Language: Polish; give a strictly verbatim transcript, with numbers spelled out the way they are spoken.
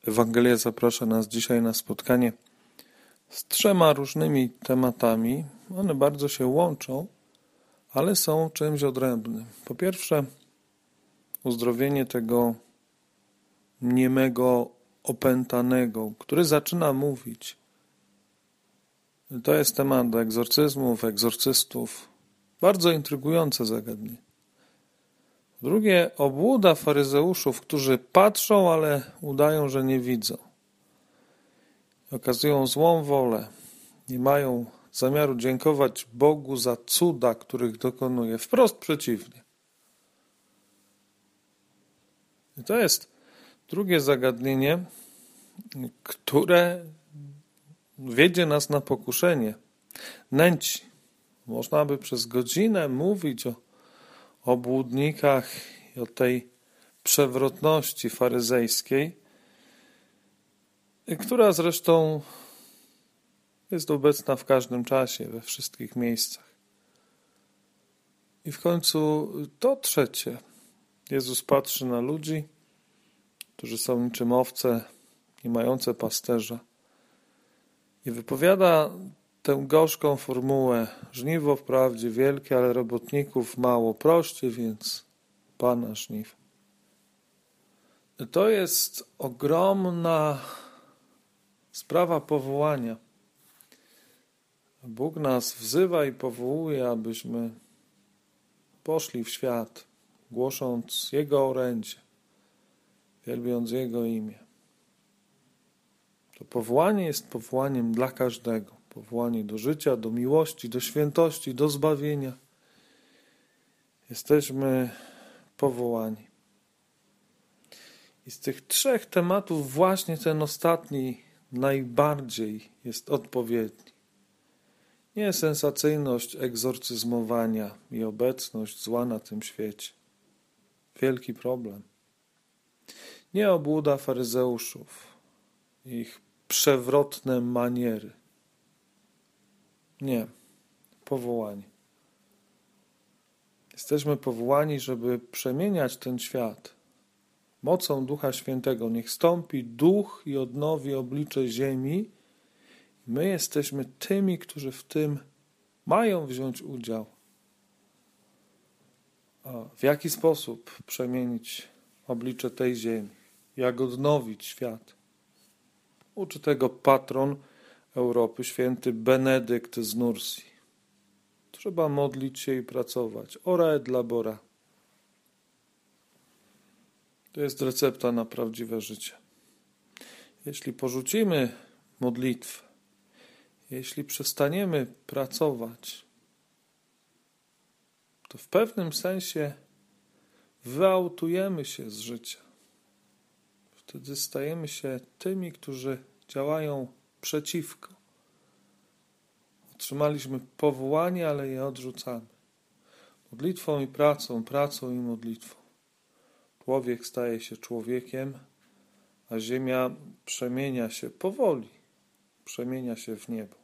Ewangelia zaprasza nas dzisiaj na spotkanie z trzema różnymi tematami. One bardzo się łączą, ale są czymś odrębnym. Po pierwsze, uzdrowienie tego niemego, opętanego, który zaczyna mówić. To jest temat do egzorcyzmów, egzorcystów. Bardzo intrygujące zagadnienie. Drugie, obłuda faryzeuszów, którzy patrzą, ale udają, że nie widzą. Okazują złą wolę. Nie mają zamiaru dziękować Bogu za cuda, których dokonuje. Wprost przeciwnie. I to jest drugie zagadnienie, które wiedzie nas na pokuszenie. Nęci. Można by przez godzinę mówić o obłudnikach i o tej przewrotności faryzejskiej, która zresztą jest obecna w każdym czasie, we wszystkich miejscach. I w końcu to trzecie. Jezus patrzy na ludzi, którzy są niczym owce, nie mające pasterza, i wypowiada tę gorzką formułę: żniwo wprawdzie wielkie, ale robotników mało. Proście więc Pana żniw. To jest ogromna sprawa powołania. Bóg nas wzywa i powołuje, abyśmy poszli w świat, głosząc Jego orędzie, wielbiąc Jego imię. To powołanie jest powołaniem dla każdego. Powołanie do życia, do miłości, do świętości, do zbawienia. Jesteśmy powołani. I z tych trzech tematów właśnie ten ostatni najbardziej jest odpowiedni. Nie sensacyjność egzorcyzmowania i obecność zła na tym świecie. Wielki problem. Nie obłuda faryzeuszów, ich przewrotne maniery. Nie. Powołani. Jesteśmy powołani, żeby przemieniać ten świat mocą Ducha Świętego. Niech stąpi Duch i odnowi oblicze ziemi. My jesteśmy tymi, którzy w tym mają wziąć udział. A w jaki sposób przemienić oblicze tej ziemi? Jak odnowić świat? Uczy tego patron Europy, święty Benedykt z Nursji. Trzeba modlić się i pracować. Ora et labora. To jest recepta na prawdziwe życie. Jeśli porzucimy modlitwę, jeśli przestaniemy pracować, to w pewnym sensie wyautujemy się z życia. Wtedy stajemy się tymi, którzy działają przeciwko. Otrzymaliśmy powołanie, ale je odrzucamy. Modlitwą i pracą, pracą i modlitwą. Człowiek staje się człowiekiem, a ziemia przemienia się powoli, przemienia się w niebo.